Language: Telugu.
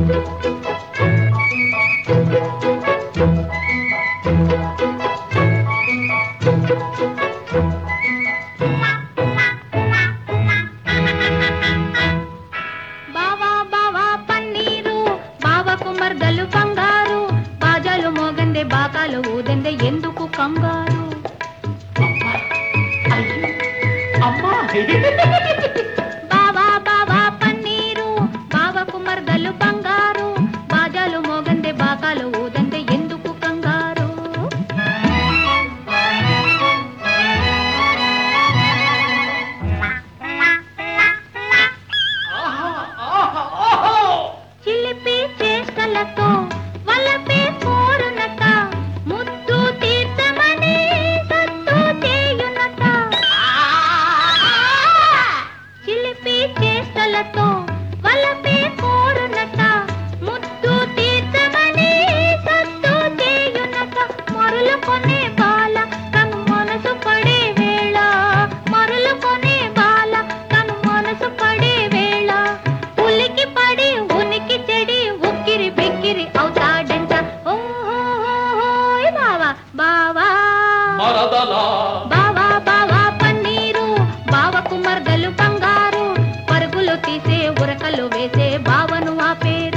బావా బావా పన్నీరు బావకు మర్దలు బంగారు బాజాలు మోగందే బాకాలు ఊదందే ఎందుకు కంగారు బావా బావా పన్నీరు బావకు మర్దలు బంగారు బాజాలు మోగందే బాకాలు ఊదందే ఎందుకు కంగారు చిలిపి చేష్టలతో వలపే కోరునట ముద్దు తీర్థమని సత్తు చేయునట చిలిపి చేష్టలతో వలపే కోరునట ముద్దు తీర్థమని సత్తు చేయునట మరులు కొనే బాల తను మనసు పడే వేళ మరులు కొనే బాల తను మనసు పడే వేళ ఉలికి పడి ఉనికి చెడి ఉక్కిరి బిక్కిరి అవుతాడంట ఓహోయ్ బావా బావా బావా బావా పన్నీరు బావకు మర్దలు బంగారు పరుగులు తీసే ఉరకలు వేసే బావను ఆపే